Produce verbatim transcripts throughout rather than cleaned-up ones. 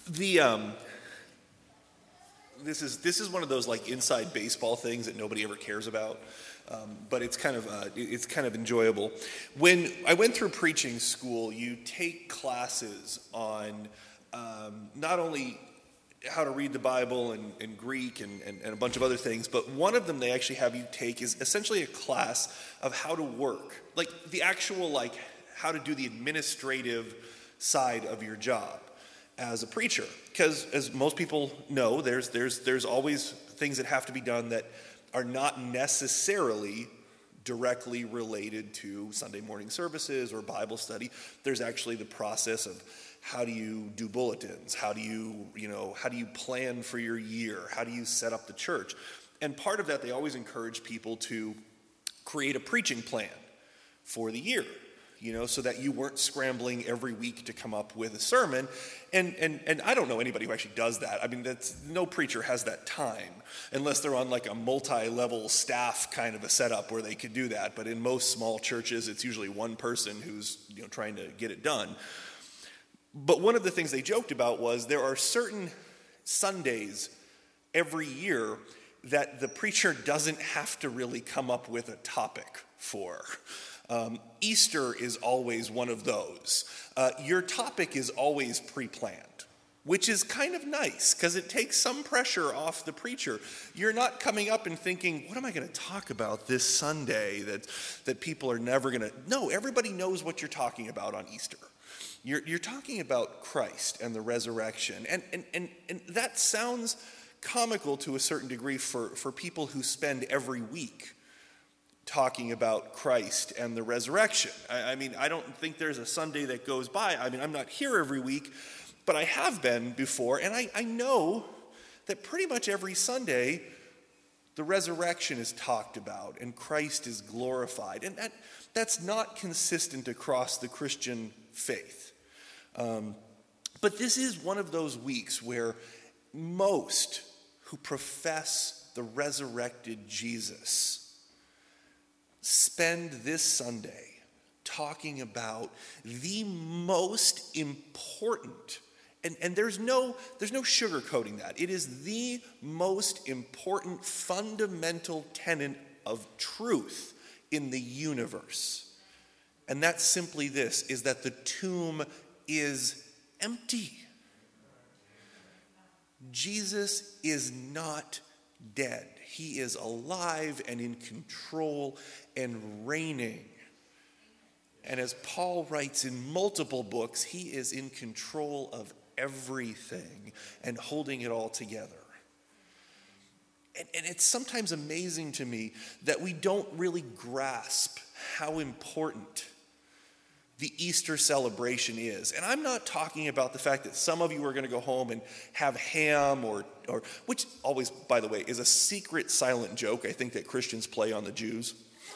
The um, this is this is one of those like inside baseball things that nobody ever cares about, um, but it's kind of uh, it's kind of enjoyable. When I went through preaching school, you take classes on um, not only how to read the Bible and, and Greek and, and, and a bunch of other things, but one of them they actually have you take is essentially a class of how to work, like the actual like how to do the administrative side of your job as a preacher. Because as most people know, there's there's there's always things that have to be done that are not necessarily directly related to Sunday morning services or Bible study. There's actually the process of how do you do bulletins? How do you, you know, how do you plan for your year? How do you set up the church? And part of that, they always encourage people to create a preaching plan for the year, you know, so that you weren't scrambling every week to come up with a sermon. And and and I don't know anybody who actually does that. I mean, that's no preacher has that time unless they're on like a multi-level staff kind of a setup where they could do that. But in most small churches, it's usually one person who's, you know, trying to get it done. But one of the things they joked about was there are certain Sundays every year that the preacher doesn't have to really come up with a topic for. Um, Easter is always one of those. Uh, your topic is always pre-planned, which is kind of nice because it takes some pressure off the preacher. You're not coming up and thinking, what am I going to talk about this Sunday that, that people are never going to... No, everybody knows what you're talking about on Easter. You're, you're talking about Christ and the resurrection. And, and, and, and that sounds comical to a certain degree for, for people who spend every week talking about Christ and the resurrection. I, I mean, I don't think there's a Sunday that goes by. I mean, I'm not here every week, but I have been before, and I, I know that pretty much every Sunday the resurrection is talked about and Christ is glorified. And that that's not consistent across the Christian faith. Um, but this is one of those weeks where most who profess the resurrected Jesus spend this Sunday talking about the most important, and, and there's no there's no sugarcoating that. It is the most important fundamental tenet of truth in the universe. And that's simply this, is that the tomb is empty. Jesus is not dead. He is alive and in control and reigning. And as Paul writes in multiple books, he is in control of everything and holding it all together. And, and it's sometimes amazing to me that we don't really grasp how important the Easter celebration is. And I'm not talking about the fact that some of you are going to go home and have ham or, or which always, by the way, is a secret silent joke I think that Christians play on the Jews.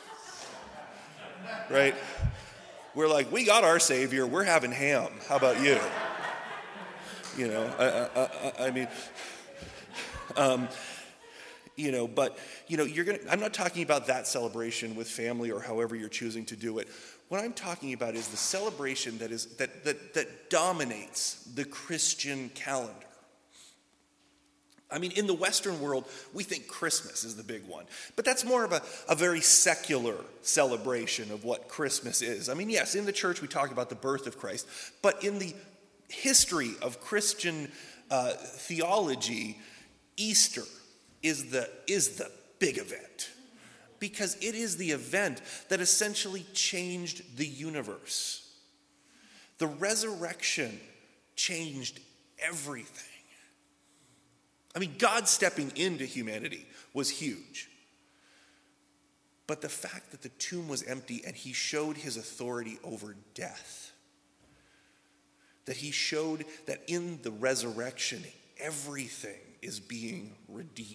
Right? We're like, we got our Savior, we're having ham. How about you? You know, I, I, I, I mean, um, you know, but, you know, you're going to, I'm not talking about that celebration with family or however you're choosing to do it. What I'm talking about is the celebration that is that that that dominates the Christian calendar. I mean, in the Western world, we think Christmas is the big one. But that's more of a, a very secular celebration of what Christmas is. I mean, yes, in the church we talk about the birth of Christ, but in the history of Christian uh, theology, Easter is the is the big event. Because it is the event that essentially changed the universe. The resurrection changed everything. I mean, God stepping into humanity was huge. But the fact that the tomb was empty and he showed his authority over death, that he showed that in the resurrection, everything is being redeemed.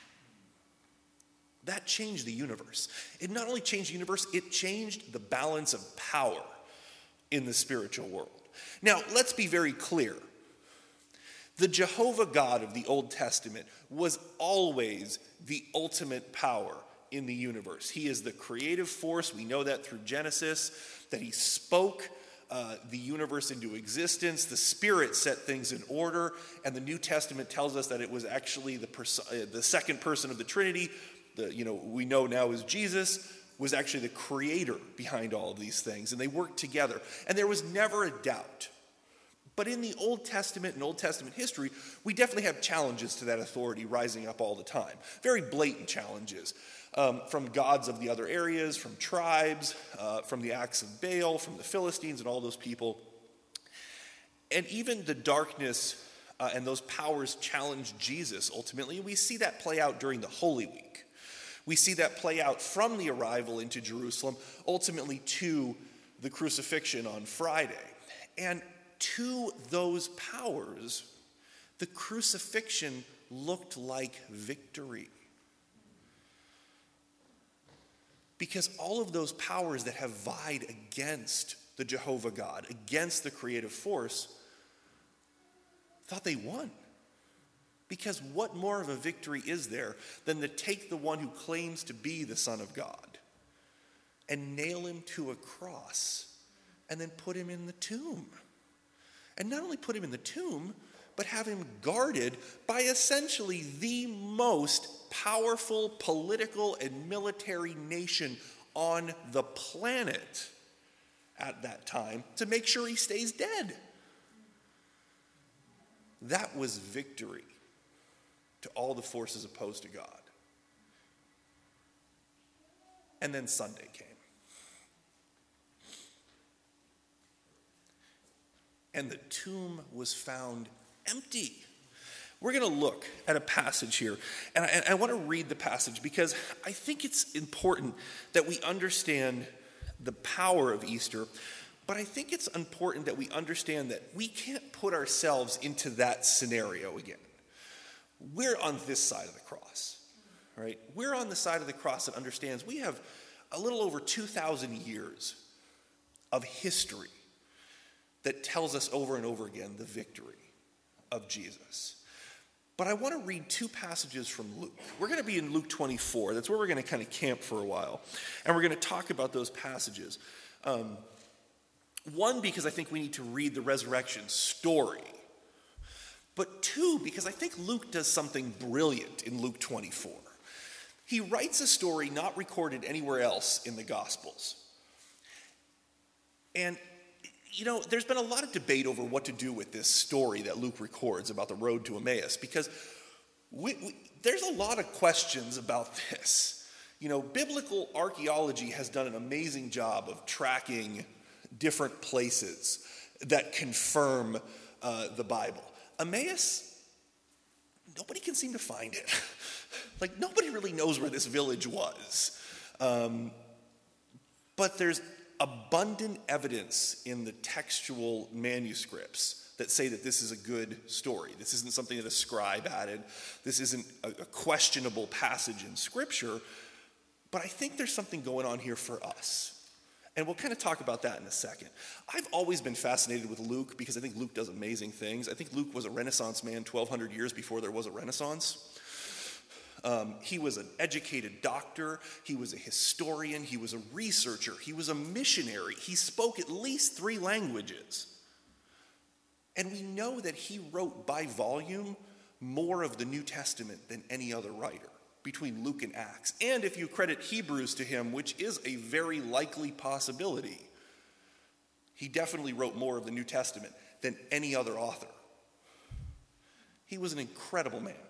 That changed the universe. It not only changed the universe, it changed the balance of power in the spiritual world. Now, let's be very clear. The Jehovah God of the Old Testament was always the ultimate power in the universe. He is the creative force. We know that through Genesis, that he spoke uh, the universe into existence. The Spirit set things in order, and the New Testament tells us that it was actually the pers- uh, the second person of the Trinity, the you know we know now as Jesus, was actually the creator behind all of these things, and they worked together. And there was never a doubt. But in the Old Testament and Old Testament history, we definitely have challenges to that authority rising up all the time. Very blatant challenges. Um, from gods of the other areas, from tribes, uh, from the acts of Baal, from the Philistines and all those people. And even the darkness uh, and those powers challenged Jesus ultimately. We see that play out during the Holy Week. We see that play out from the arrival into Jerusalem, ultimately to the crucifixion on Friday. And to those powers, the crucifixion looked like victory. Because all of those powers that have vied against the Jehovah God, against the creative force, thought they won. Because what more of a victory is there than to take the one who claims to be the Son of God and nail him to a cross and then put him in the tomb? And not only put him in the tomb, but have him guarded by essentially the most powerful political and military nation on the planet at that time to make sure he stays dead. That was victory to all the forces opposed to God. And then Sunday came. And the tomb was found empty. We're going to look at a passage here, and I, and I want to read the passage because I think it's important that we understand the power of Easter, but I think it's important that we understand that we can't put ourselves into that scenario again. We're on this side of the cross, right? We're on the side of the cross that understands we have a little over two thousand years of history that tells us over and over again the victory of Jesus. But I want to read two passages from Luke. We're going to be in Luke twenty-four. That's where we're going to kind of camp for a while. And we're going to talk about those passages. Um, one, because I think we need to read the resurrection story. But two, because I think Luke does something brilliant in Luke twenty-four. He writes a story not recorded anywhere else in the Gospels. And you know, there's been a lot of debate over what to do with this story that Luke records about the road to Emmaus, because we, we, there's a lot of questions about this. You know, biblical archaeology has done an amazing job of tracking different places that confirm uh, the Bible. Emmaus, nobody can seem to find it. Like, nobody really knows where this village was. Um, but there's abundant evidence in the textual manuscripts that say that this is a good story. This isn't something that a scribe added. This isn't a, a questionable passage in Scripture. But I think there's something going on here for us. And we'll kind of talk about that in a second. I've always been fascinated with Luke because I think Luke does amazing things. I think Luke was a Renaissance man twelve hundred years before there was a Renaissance. Um, he was an educated doctor, he was a historian, he was a researcher, he was a missionary. He spoke at least three languages. And we know that he wrote by volume more of the New Testament than any other writer between Luke and Acts. And if you credit Hebrews to him, which is a very likely possibility, he definitely wrote more of the New Testament than any other author. He was an incredible man.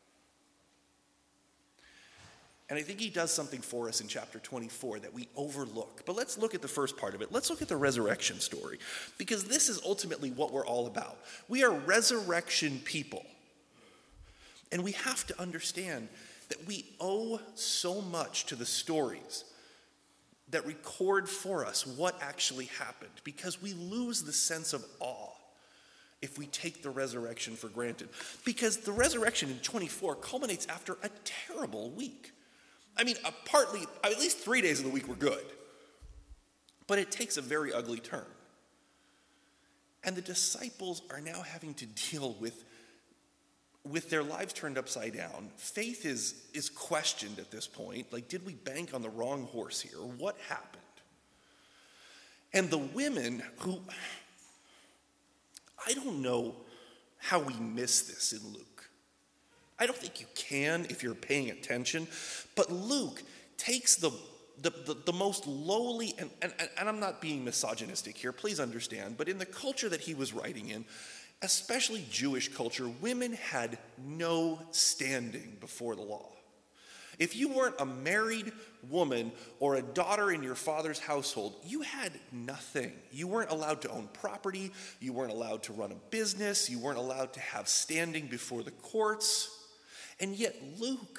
And I think he does something for us in chapter twenty-four that we overlook. But let's look at the first part of it. Let's look at the resurrection story, because this is ultimately what we're all about. We are resurrection people. And we have to understand that we owe so much to the stories that record for us what actually happened, because we lose the sense of awe if we take the resurrection for granted. Because the resurrection in twenty-four culminates after a terrible week. I mean, uh, partly, at least three days of the week were good. But it takes a very ugly turn. And the disciples are now having to deal with, with their lives turned upside down. Faith is, is questioned at this point. Like, did we bank on the wrong horse here? What happened? And the women who, I don't know how we miss this in Luke. I don't think you can if you're paying attention, but Luke takes the the, the, the most lowly, and, and, and I'm not being misogynistic here, please understand, but in the culture that he was writing in, especially Jewish culture, women had no standing before the law. If you weren't a married woman or a daughter in your father's household, you had nothing. You weren't allowed to own property. You weren't allowed to run a business. You weren't allowed to have standing before the courts. And yet Luke,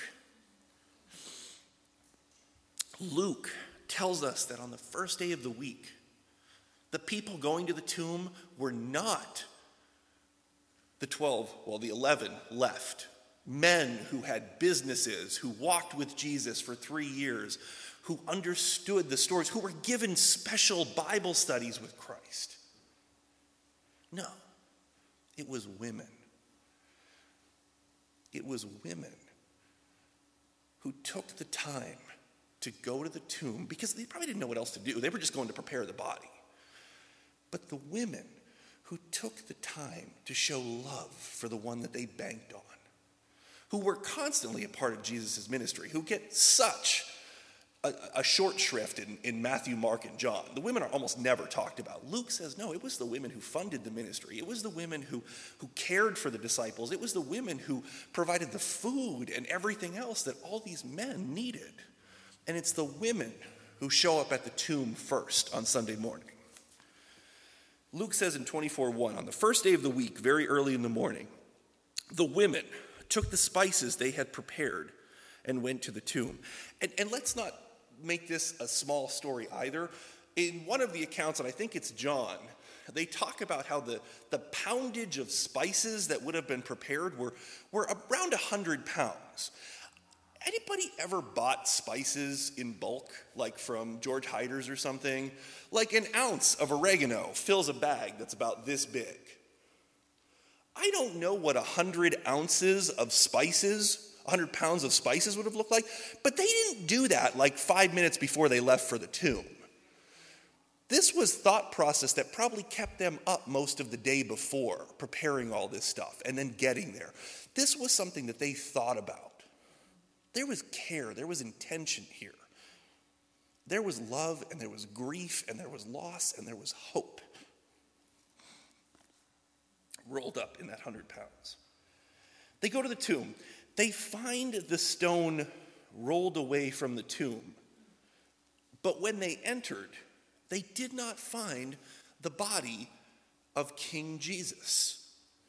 Luke tells us that on the first day of the week, the people going to the tomb were not the twelve, well, the eleven left. Men who had businesses, who walked with Jesus for three years, who understood the stories, who were given special Bible studies with Christ. No, it was women. It was women who took the time to go to the tomb because they probably didn't know what else to do. They were just going to prepare the body. But the women who took the time to show love for the one that they banked on, who were constantly a part of Jesus' ministry, who get such a, a short shrift in, in Matthew, Mark, and John. The women are almost never talked about. Luke says, no, it was the women who funded the ministry. It was the women who, who cared for the disciples. It was the women who provided the food and everything else that all these men needed. And it's the women who show up at the tomb first on Sunday morning. Luke says in twenty-four one, on the first day of the week, very early in the morning, the women took the spices they had prepared and went to the tomb. And, and let's not make this a small story either. In one of the accounts, and I think it's John, they talk about how the, the poundage of spices that would have been prepared were, were around one hundred pounds. Anybody ever bought spices in bulk, like from George Hyder's or something? Like an ounce of oregano fills a bag that's about this big. I don't know what one hundred ounces of spices, one hundred pounds of spices would have looked like, but they didn't do that like five minutes before they left for the tomb. This was thought process that probably kept them up most of the day before, preparing all this stuff and then getting there. This was something that they thought about. There was care, there was intention here. There was love, and there was grief, and there was loss, and there was hope rolled up in that hundred pounds. They go to the tomb. They find the stone rolled away from the tomb. But when they entered, they did not find the body of King Jesus.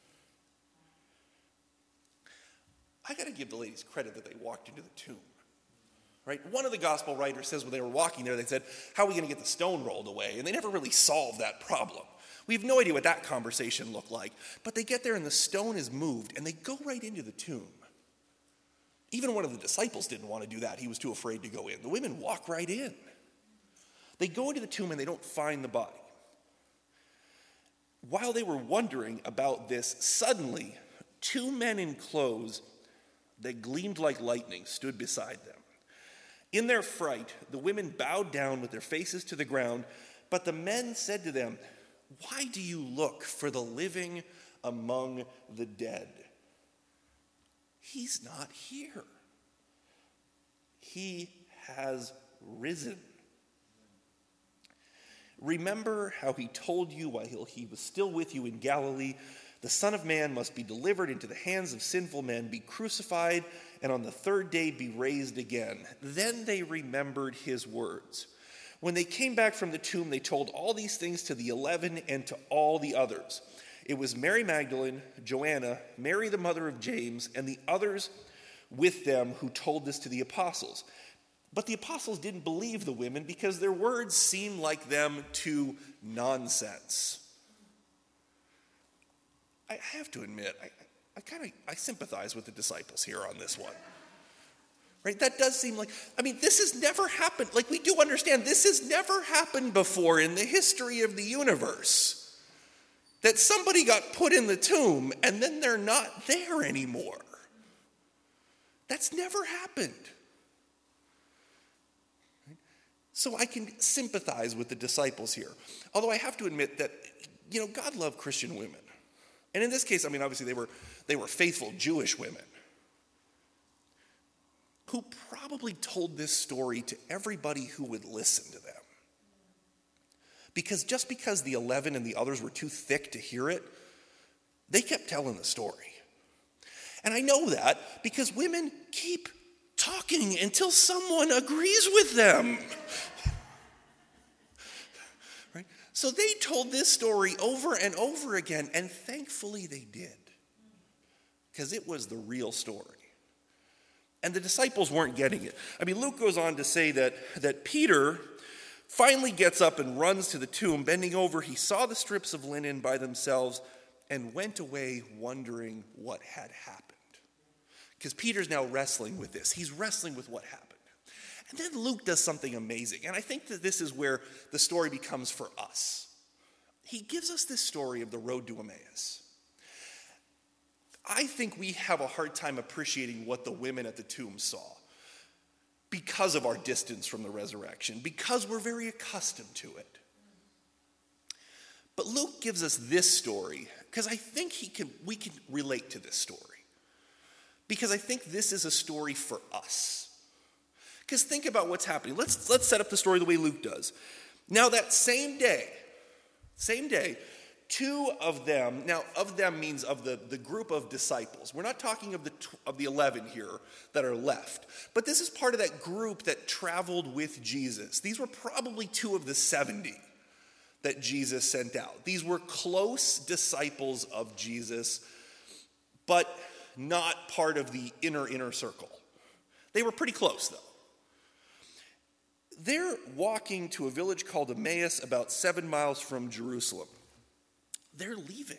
I got to give the ladies credit that they walked into the tomb. Right? One of the gospel writers says when they were walking there, they said, how are we going to get the stone rolled away? And they never really solved that problem. We have no idea what that conversation looked like. But they get there and the stone is moved and they go right into the tomb. Even one of the disciples didn't want to do that. He was too afraid to go in. The women walk right in. They go into the tomb and they don't find the body. While they were wondering about this, suddenly two men in clothes that gleamed like lightning stood beside them. In their fright, the women bowed down with their faces to the ground, but the men said to them, why do you look for the living among the dead? He's not here. He has risen. Remember how he told you while he was still with you in Galilee, the Son of Man must be delivered into the hands of sinful men, be crucified, and on the third day be raised again. Then they remembered his words. When they came back from the tomb, they told all these things to the eleven and to all the others. It was Mary Magdalene, Joanna, Mary the mother of James, and the others with them who told this to the apostles. But the apostles didn't believe the women because their words seemed like them to nonsense. I have to admit, I, I kind of I sympathize with the disciples here on this one. Right? That does seem like, I mean, this has never happened. Like, we do understand this has never happened before in the history of the universe. That somebody got put in the tomb and then they're not there anymore. That's never happened. So I can sympathize with the disciples here. Although I have to admit that, you know, God loved Christian women. And in this case, I mean, obviously they were they were faithful Jewish women who probably told this story to everybody who would listen to them. Because just because the eleven and the others were too thick to hear it, they kept telling the story. And I know that because women keep talking until someone agrees with them. Right? So they told this story over and over again, and thankfully they did. Because it was the real story. And the disciples weren't getting it. I mean, Luke goes on to say that, that Peter finally gets up and runs to the tomb. Bending over, he saw the strips of linen by themselves and went away wondering what had happened. Because Peter's now wrestling with this. He's wrestling with what happened. And then Luke does something amazing. And I think that this is where the story becomes for us. He gives us this story of the road to Emmaus. I think we have a hard time appreciating what the women at the tomb saw because of our distance from the resurrection, because we're very accustomed to it. But Luke gives us this story because I think he can, we can relate to this story. Because I think this is a story for us. Because think about what's happening. Let's, let's set up the story the way Luke does. Now that same day, same day, two of them, now of them means of the, the group of disciples. We're not talking of the, of the eleven here that are left. But this is part of that group that traveled with Jesus. These were probably two of the seventy that Jesus sent out. These were close disciples of Jesus, but not part of the inner, inner circle. They were pretty close, though. They're walking to a village called Emmaus, about seven miles from Jerusalem. They're leaving.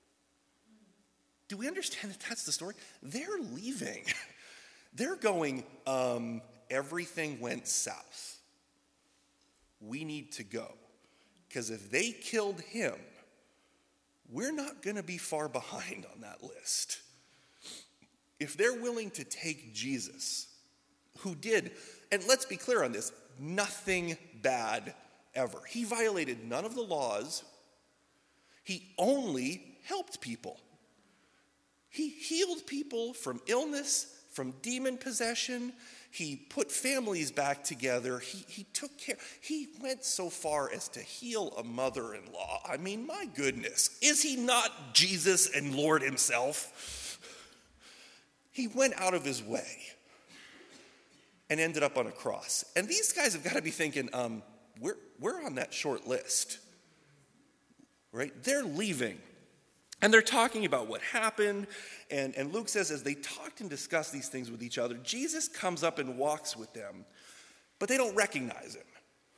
Do we understand that that's the story? They're leaving. They're going, um, everything went south. We need to go. Because if they killed him, we're not going to be far behind on that list. If they're willing to take Jesus, who did, and let's be clear on this, nothing bad ever. He violated none of the laws. He only helped people. He healed people from illness, from demon possession. He put families back together. He, he took care. He went so far as to heal a mother-in-law. I mean, my goodness, is he not Jesus and Lord himself? He went out of his way and ended up on a cross. And these guys have got to be thinking, um, we're, we're on that short list, right? They're leaving. And they're talking about what happened. And, and Luke says as they talked and discussed these things with each other, Jesus comes up and walks with them, but they don't recognize him.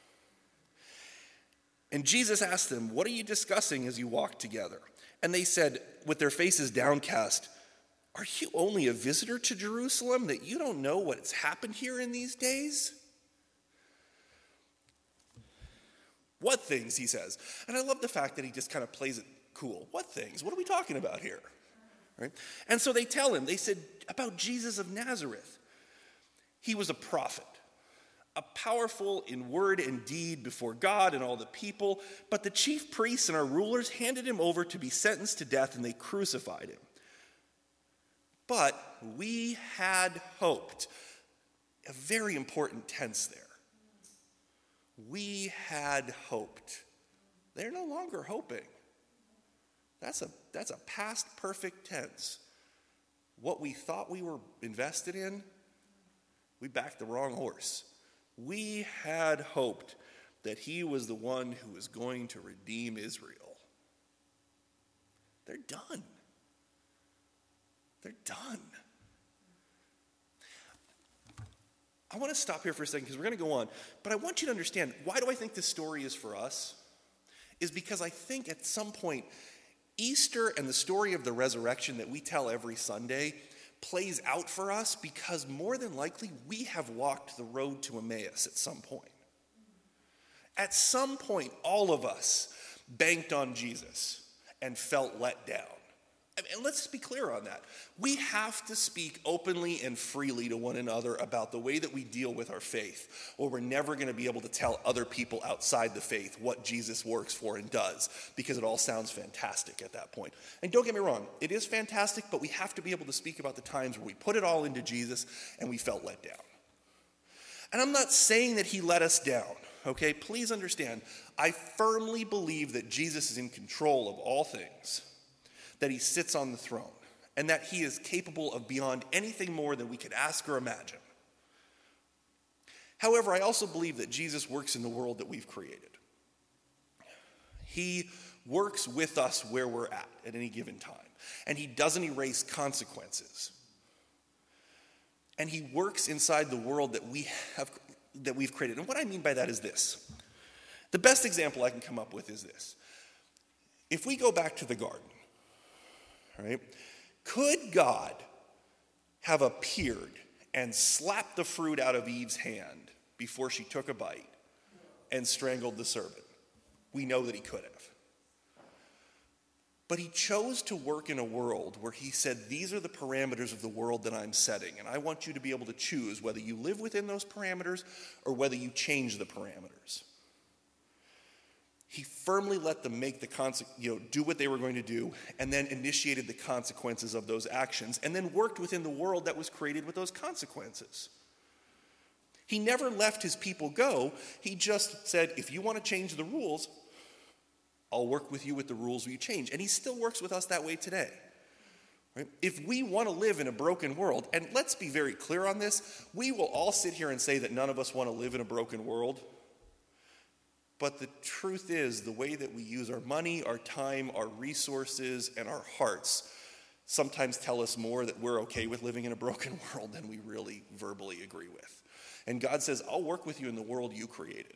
And Jesus asked them, what are you discussing as you walk together? And they said, with their faces downcast, are you only a visitor to Jerusalem that you don't know what's happened here in these days? What things, he says. And I love the fact that he just kind of plays it cool. What things? What are we talking about here? Right? And so they tell him, they said, about Jesus of Nazareth. He was a prophet, a powerful in word and deed before God and all the people. But the chief priests and our rulers handed him over to be sentenced to death, and they crucified him. But we had hoped. A very important tense there. We had hoped. They're no longer hoping. That's a, that's a past perfect tense. What we thought we were invested in, we backed the wrong horse. We had hoped that he was the one who was going to redeem Israel. They're done. They're done. I want to stop here for a second because we're going to go on. But I want you to understand, why do I think this story is for us? Is because I think at some point, Easter and the story of the resurrection that we tell every Sunday plays out for us because more than likely we have walked the road to Emmaus at some point. At some point, all of us banked on Jesus and felt let down. And let's be clear on that. We have to speak openly and freely to one another about the way that we deal with our faith, or we're never going to be able to tell other people outside the faith what Jesus works for and does, because it all sounds fantastic at that point. And don't get me wrong, it is fantastic, but we have to be able to speak about the times where we put it all into Jesus and we felt let down. And I'm not saying that he let us down, okay? Please understand, I firmly believe that Jesus is in control of all things, that he sits on the throne, and that he is capable of beyond anything more than we could ask or imagine. However, I also believe that Jesus works in the world that we've created. He works with us where we're at at any given time, and he doesn't erase consequences. And he works inside the world that we have, that we've created. And what I mean by that is this. The best example I can come up with is this. If we go back to the garden, right? Could God have appeared and slapped the fruit out of Eve's hand before she took a bite and strangled the serpent? We know that he could have. But he chose to work in a world where he said, these are the parameters of the world that I'm setting, and I want you to be able to choose whether you live within those parameters or whether you change the parameters. He firmly let them make the conse- you know, do what they were going to do, and then initiated the consequences of those actions, and then worked within the world that was created with those consequences. He never let his people go. He just said, if you want to change the rules, I'll work with you with the rules you change. And he still works with us that way today. Right? If we want to live in a broken world, and let's be very clear on this, we will all sit here and say that none of us want to live in a broken world. But the truth is, the way that we use our money, our time, our resources, and our hearts sometimes tell us more that we're okay with living in a broken world than we really verbally agree with. And God says, I'll work with you in the world you created.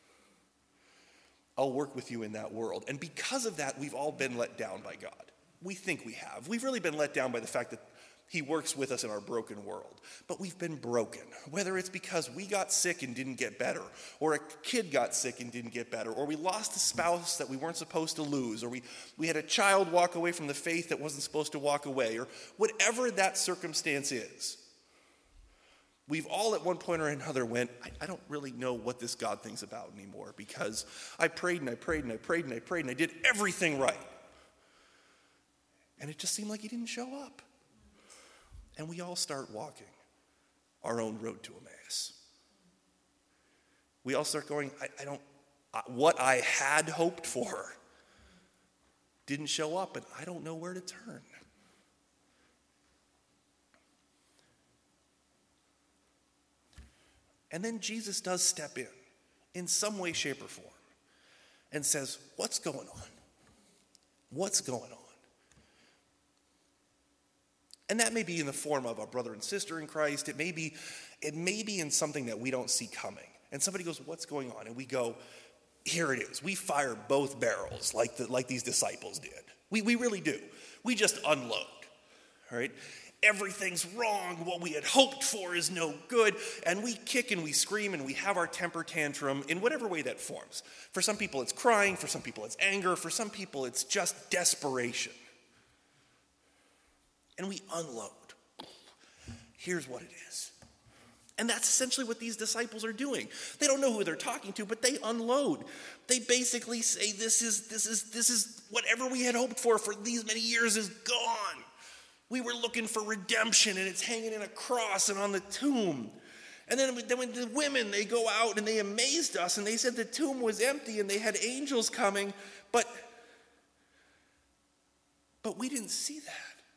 I'll work with you in that world. And because of that, we've all been let down by God. We think we have. We've really been let down by the fact that he works with us in our broken world. But we've been broken, whether it's because we got sick and didn't get better, or a kid got sick and didn't get better, or we lost a spouse that we weren't supposed to lose, or we, we had a child walk away from the faith that wasn't supposed to walk away, or whatever that circumstance is. We've all at one point or another went, I, I don't really know what this God thinks about anymore, because I prayed and I prayed and I prayed and I prayed and I did everything right. And it just seemed like he didn't show up. And we all start walking our own road to Emmaus. We all start going, I, I don't, I, what I had hoped for didn't show up, and I don't know where to turn. And then Jesus does step in, in some way, shape, or form, and says, what's going on? What's going on? And that may be in the form of a brother and sister in Christ. It may be, it may be in something that we don't see coming. And somebody goes, what's going on? And we go, here it is. We fire both barrels like the, like these disciples did. We, we really do. We just unload, all right? Everything's wrong. What we had hoped for is no good. And we kick and we scream and we have our temper tantrum in whatever way that forms. For some people it's crying. For some people it's anger. For some people it's just desperation. And we unload. Here's what it is. And that's essentially what these disciples are doing. They don't know who they're talking to, but they unload. They basically say, this is, this is, this is whatever we had hoped for for these many years is gone. We were looking for redemption, and it's hanging in a cross and on the tomb. And then, then when the women, they go out and they amazed us, and they said the tomb was empty and they had angels coming, but, but we didn't see that.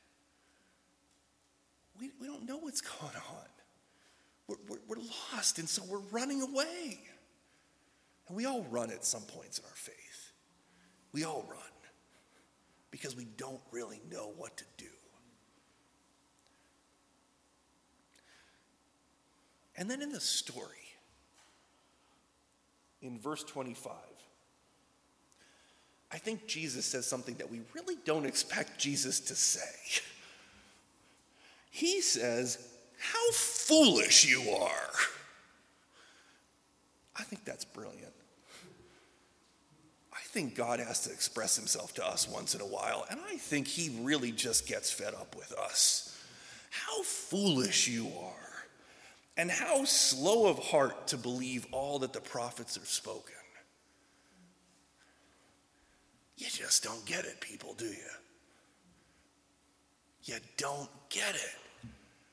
We, we don't know what's going on. We're, we're, we're lost, and so we're running away. And we all run at some points in our faith. We all run because we don't really know what to do. And then in the story, in verse twenty-five, I think Jesus says something that we really don't expect Jesus to say. He says, how foolish you are. I think that's brilliant. I think God has to express himself to us once in a while, and I think he really just gets fed up with us. How foolish you are, and how slow of heart to believe all that the prophets have spoken. You just don't get it, people, do you? You don't get it.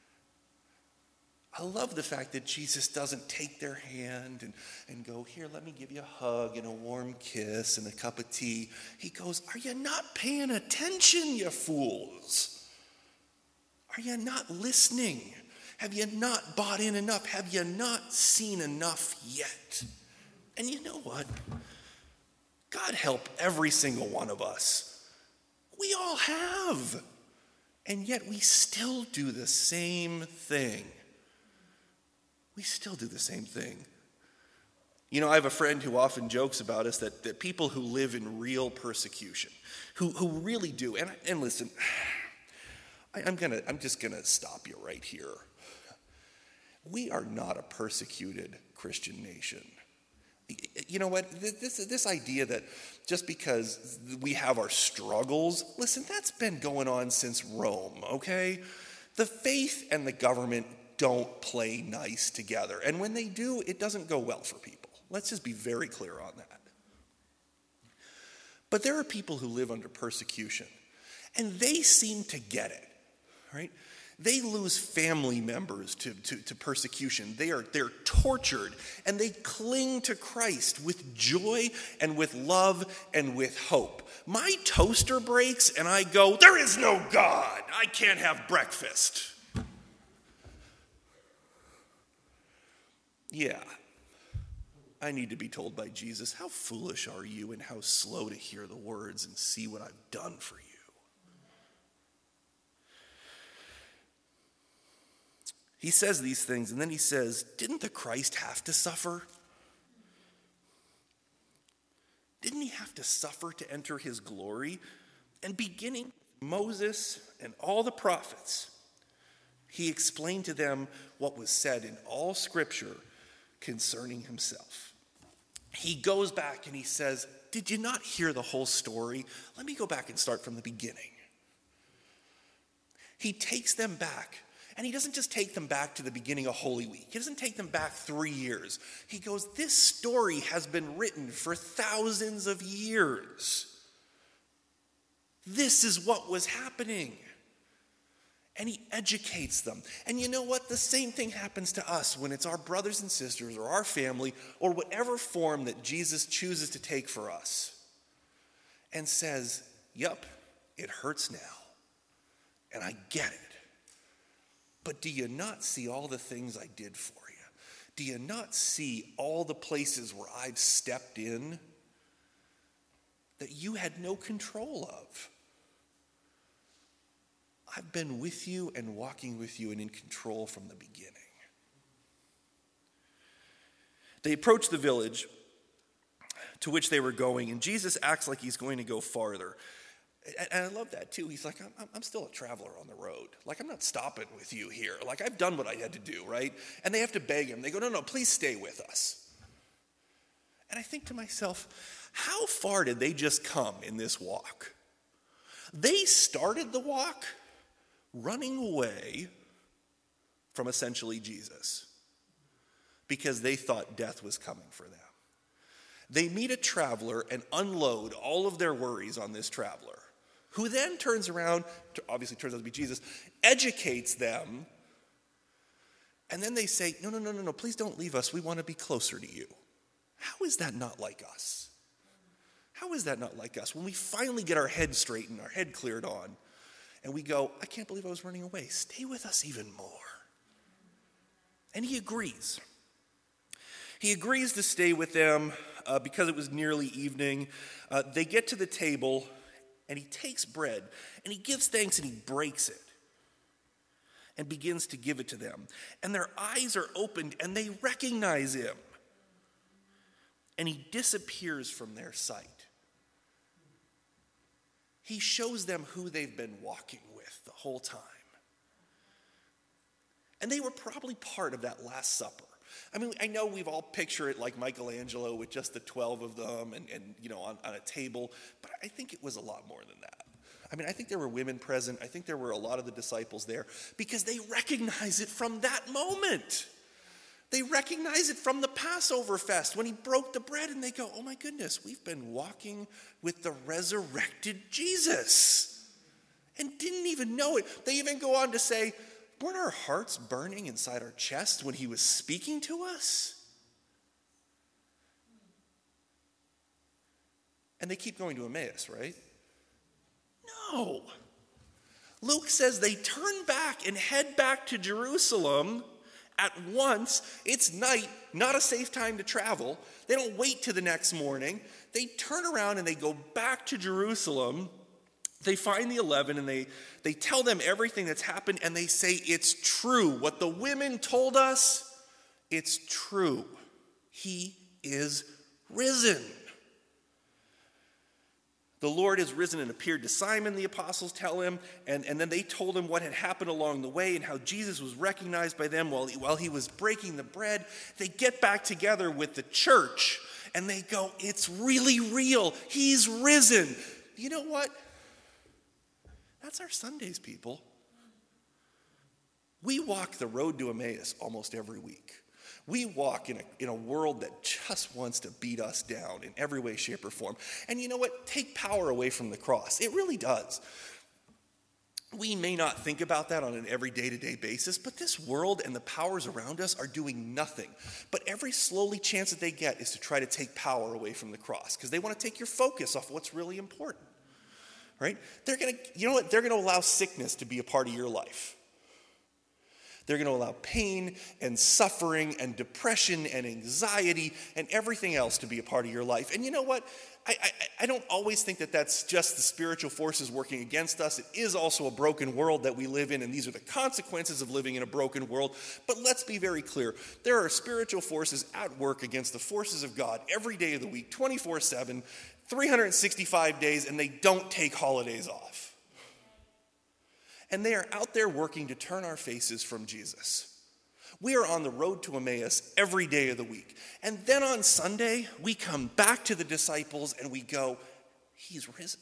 I love the fact that Jesus doesn't take their hand and, and go, here, let me give you a hug and a warm kiss and a cup of tea. He goes, are you not paying attention, you fools? Are you not listening? Have you not bought in enough? Have you not seen enough yet? And you know what? God help every single one of us. We all have. And yet we still do the same thing. We still do the same thing. You know, I have a friend who often jokes about us that, that people who live in real persecution, who, who really do, and, and listen, I, I'm gonna, I'm just gonna stop you right here. We are not a persecuted Christian nation. You know what, this, this idea that just because we have our struggles, listen, that's been going on since Rome, okay? The faith and the government don't play nice together. And when they do, it doesn't go well for people. Let's just be very clear on that. But there are people who live under persecution, and they seem to get it, right? They lose family members to, to, to persecution. They are, they're tortured, and they cling to Christ with joy and with love and with hope. My toaster breaks, and I go, there is no God. I can't have breakfast. Yeah, I need to be told by Jesus, how foolish are you and how slow to hear the words and see what I've done for you. He says these things, and then he says, didn't the Christ have to suffer? Didn't he have to suffer to enter his glory? And beginning Moses and all the prophets, he explained to them what was said in all Scripture concerning himself. He goes back and he says, did you not hear the whole story? Let me go back and start from the beginning. He takes them back. And he doesn't just take them back to the beginning of Holy Week. He doesn't take them back three years. He goes, this story has been written for thousands of years. This is what was happening. And he educates them. And you know what? The same thing happens to us when it's our brothers and sisters or our family or whatever form that Jesus chooses to take for us. And says, yep, it hurts now. And I get it. But do you not see all the things I did for you? Do you not see all the places where I've stepped in that you had no control of? I've been with you and walking with you and in control from the beginning. They approach the village to which they were going, and Jesus acts like he's going to go farther. And I love that too. He's like, I'm, I'm still a traveler on the road. Like, I'm not stopping with you here. Like, I've done what I had to do, right? And they have to beg him. They go, no, no, please stay with us. And I think to myself, how far did they just come in this walk? They started the walk running away from essentially Jesus because they thought death was coming for them. They meet a traveler and unload all of their worries on this traveler, who then turns around, obviously turns out to be Jesus, educates them, and then they say, no, no, no, no, no, please don't leave us. We want to be closer to you. How is that not like us? How is that not like us? When we finally get our head straightened, our head cleared on, and we go, I can't believe I was running away. Stay with us even more. And he agrees. He agrees to stay with them uh, because it was nearly evening. Uh, they get to the table, and he takes bread, and he gives thanks, and he breaks it and begins to give it to them. And their eyes are opened, and they recognize him. And he disappears from their sight. He shows them who they've been walking with the whole time. And they were probably part of that Last Supper. I mean, I know we've all pictured it like Michelangelo with just the twelve of them and, and you know, on, on a table, but I think it was a lot more than that. I mean, I think there were women present. I think there were a lot of the disciples there because they recognize it from that moment. They recognize it from the Passover fest when he broke the bread and they go, oh my goodness, we've been walking with the resurrected Jesus and didn't even know it. They even go on to say, weren't our hearts burning inside our chest when he was speaking to us? And they keep going to Emmaus, right? No. Luke says they turn back and head back to Jerusalem at once. It's night, not a safe time to travel. They don't wait till the next morning. They turn around and they go back to Jerusalem. They find the eleven and they, they tell them everything that's happened and they say, it's true. What the women told us, it's true. He is risen. The Lord is risen and appeared to Simon, the apostles tell him, and, and then they told him what had happened along the way and how Jesus was recognized by them while he, while he was breaking the bread. They get back together with the church and they go, it's really real. He's risen. You know what? That's our Sundays, people. We walk the road to Emmaus almost every week. We walk in a, in a world that just wants to beat us down in every way, shape, or form. And you know what? Take power away from the cross. It really does. We may not think about that on an every day-to-day basis, but this world and the powers around us are doing nothing. But every slowly chance that they get is to try to take power away from the cross because they want to take your focus off what's really important. Right? They're going to, you know what? They're going to allow sickness to be a part of your life. They're going to allow pain and suffering and depression and anxiety and everything else to be a part of your life. And you know what? I, I, I don't always think that that's just the spiritual forces working against us. It is also a broken world that we live in, and these are the consequences of living in a broken world. But let's be very clear. There are spiritual forces at work against the forces of God every day of the week, twenty-four seven, three hundred sixty-five days, and they don't take holidays off. And they are out there working to turn our faces from Jesus. We are on the road to Emmaus every day of the week. And then on Sunday, we come back to the disciples and we go, he's risen.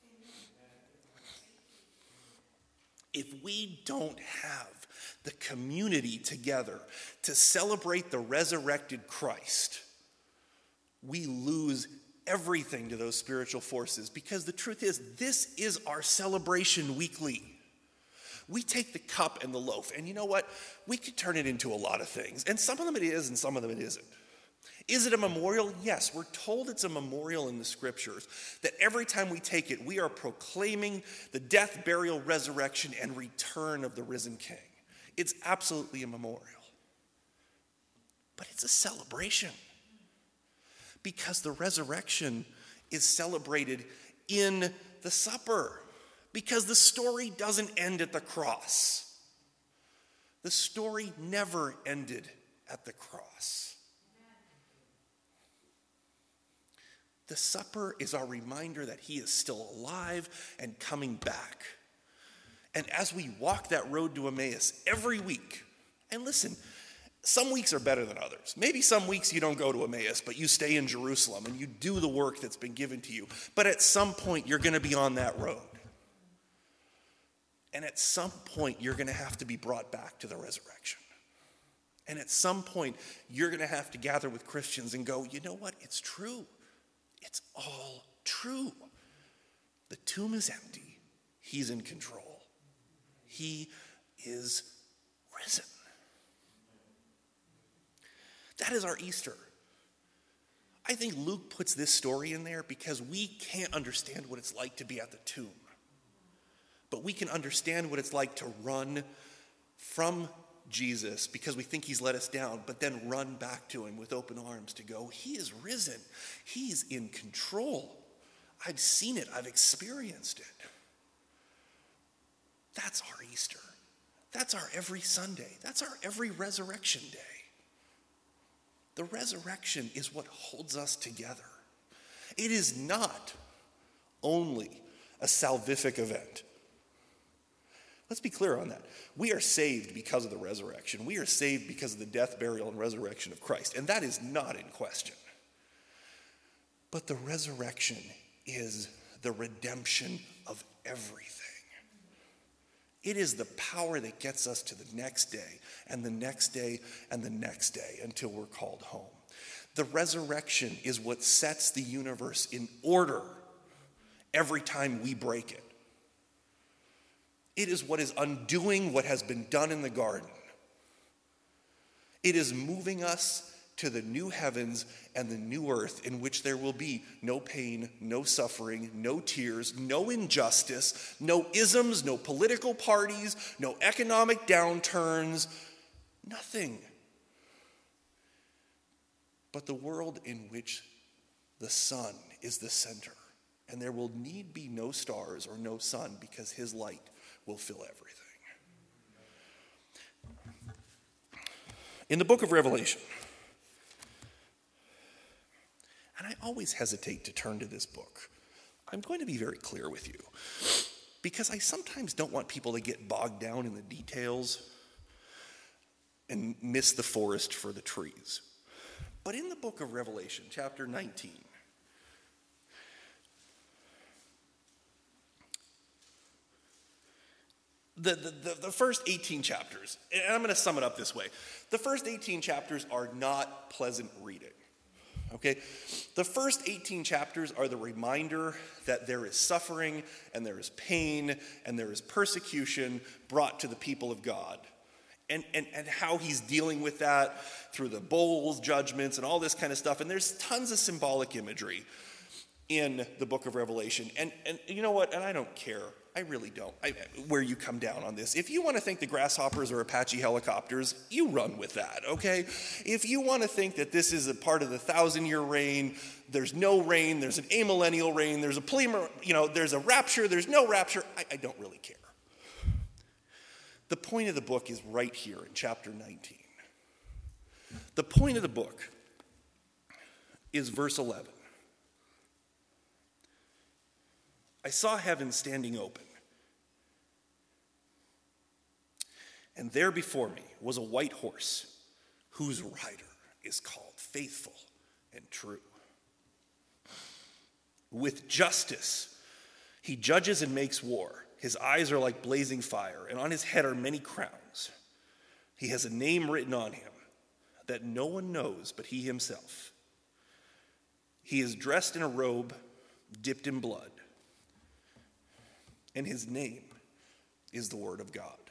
If we don't have the community together to celebrate the resurrected Christ, we lose everything to those spiritual forces. Because the truth is, this is our celebration weekly. We take the cup and the loaf, and you know what? We could turn it into a lot of things, and some of them it is, and some of them it isn't. Is it a memorial? Yes, we're told it's a memorial in the scriptures, that every time we take it, we are proclaiming the death, burial, resurrection, and return of the risen King. It's absolutely a memorial. But it's a celebration, because the resurrection is celebrated in the supper. Because the story doesn't end at the cross. The story never ended at the cross. The supper is our reminder that he is still alive and coming back. And as we walk that road to Emmaus every week, and listen, some weeks are better than others. Maybe some weeks you don't go to Emmaus, but you stay in Jerusalem and you do the work that's been given to you. But at some point, you're going to be on that road. And at some point, you're going to have to be brought back to the resurrection. And at some point, you're going to have to gather with Christians and go, you know what? It's true. It's all true. The tomb is empty. He's in control. He is risen. That is our Easter. I think Luke puts this story in there because we can't understand what it's like to be at the tomb. But we can understand what it's like to run from Jesus because we think he's let us down, but then run back to him with open arms to go, he is risen. He's in control. I've seen it. I've experienced it. That's our Easter. That's our every Sunday. That's our every resurrection day. The resurrection is what holds us together. It is not only a salvific event. Let's be clear on that. We are saved because of the resurrection. We are saved because of the death, burial, and resurrection of Christ. And that is not in question. But the resurrection is the redemption of everything. It is the power that gets us to the next day, and the next day, and the next day, until we're called home. The resurrection is what sets the universe in order every time we break it. It is what is undoing what has been done in the garden. It is moving us to the new heavens and the new earth in which there will be no pain, no suffering, no tears, no injustice, no isms, no political parties, no economic downturns, nothing. But the world in which the sun is the center, and there will need be no stars or no sun because his light will fill everything. In the book of Revelation, and I always hesitate to turn to this book, I'm going to be very clear with you, because I sometimes don't want people to get bogged down in the details and miss the forest for the trees. But in the book of Revelation, chapter nineteen, The, the, the, the first eighteen chapters, and I'm going to sum it up this way. The first eighteen chapters are not pleasant reading, okay? The first eighteen chapters are the reminder that there is suffering, and there is pain, and there is persecution brought to the people of God. And, and, and how he's dealing with that through the bowls, judgments, and all this kind of stuff. And there's tons of symbolic imagery in the book of Revelation. And, and you know what? And I don't care. I really don't, I, where you come down on this. If you want to think the grasshoppers are Apache helicopters, you run with that, okay? If you want to think that this is a part of the thousand-year reign, there's no reign, there's an amillennial reign, there's a polymer, you know, there's a rapture, there's no rapture, I, I don't really care. The point of the book is right here in chapter nineteen. The point of the book is verse eleven. I saw heaven standing open, and there before me was a white horse, whose rider is called Faithful and True. With justice he judges and makes war. His eyes are like blazing fire, and on his head are many crowns. He has a name written on him that no one knows but he himself. He is dressed in a robe dipped in blood, and his name is the Word of God.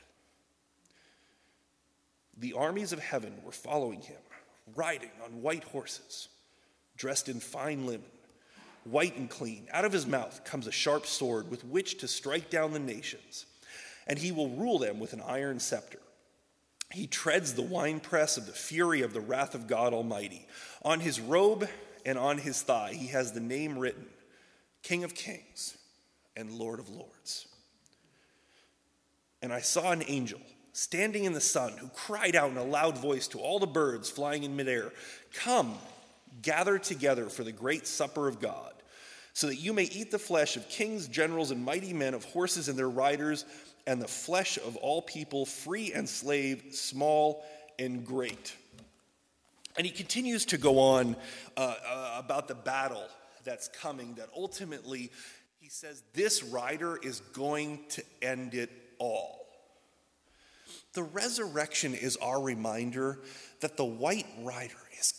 The armies of heaven were following him, riding on white horses, dressed in fine linen, white and clean. Out of his mouth comes a sharp sword with which to strike down the nations, and he will rule them with an iron scepter. He treads the winepress of the fury of the wrath of God Almighty. On his robe and on his thigh he has the name written, King of Kings and Lord of Lords. And I saw an angel standing in the sun who cried out in a loud voice to all the birds flying in midair, "Come, gather together for the great supper of God, so that you may eat the flesh of kings, generals, and mighty men, of horses and their riders, and the flesh of all people, free and slave, small and great." And he continues to go on uh, uh, about the battle that's coming, that ultimately he says this rider is going to end it all. The resurrection is our reminder that the white rider is,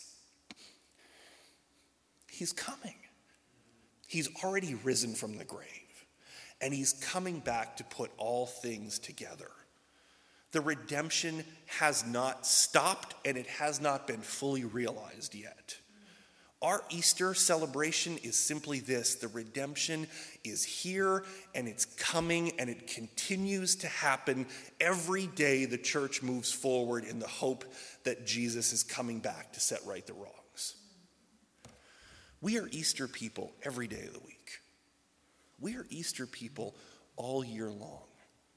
he's coming. He's already risen from the grave, and he's coming back to put all things together. The redemption has not stopped, and it has not been fully realized yet. Our Easter celebration is simply this: the redemption is here, and it's coming, and it continues to happen every day the church moves forward in the hope that Jesus is coming back to set right the wrongs. We are Easter people every day of the week. We are Easter people all year long.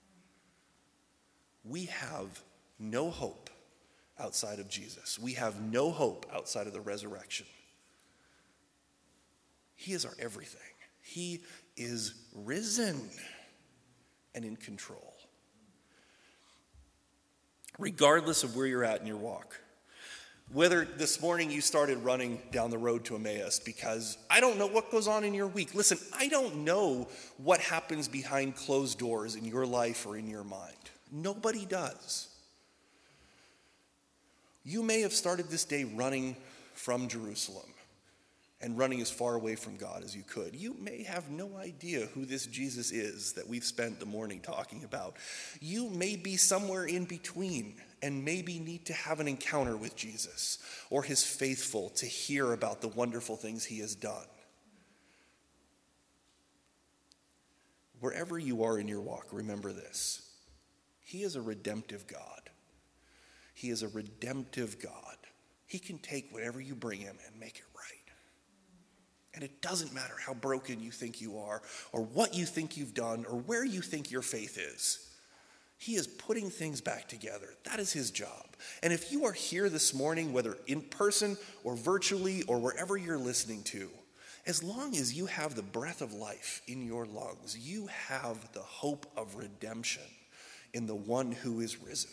We have no hope outside of Jesus. We have no hope outside of the resurrection. He is our everything. He is risen and in control. regardless of where you're at in your walk. Whether this morning you started running down the road to Emmaus because I don't know what goes on in your week. Listen, I don't know what happens behind closed doors in your life or in your mind. Nobody does. You may have started this day running from Jerusalem and running as far away from God as you could. You may have no idea who this Jesus is that we've spent the morning talking about. You may be somewhere in between and maybe need to have an encounter with Jesus or his faithful to hear about the wonderful things he has done. Wherever you are in your walk, remember this. He is a redemptive God. He is a redemptive God. He can take whatever you bring him and make it right. And it doesn't matter how broken you think you are, or what you think you've done, or where you think your faith is. He is putting things back together. That is his job. And if you are here this morning, whether in person or virtually or wherever you're listening to, as long as you have the breath of life in your lungs, you have the hope of redemption in the one who is risen.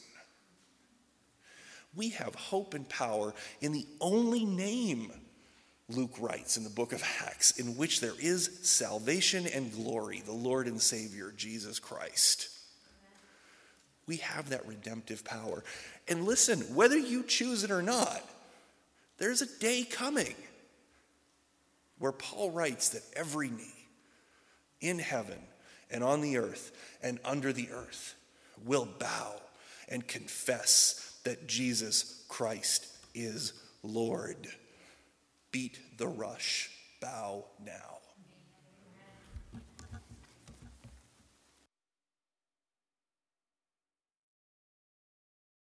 We have hope and power in the only name, Luke writes in the book of Acts, in which there is salvation and glory, the Lord and Savior, Jesus Christ. We have that redemptive power. And listen, whether you choose it or not, there's a day coming where Paul writes that every knee in heaven and on the earth and under the earth will bow and confess that Jesus Christ is Lord. Beat the rush. Bow now.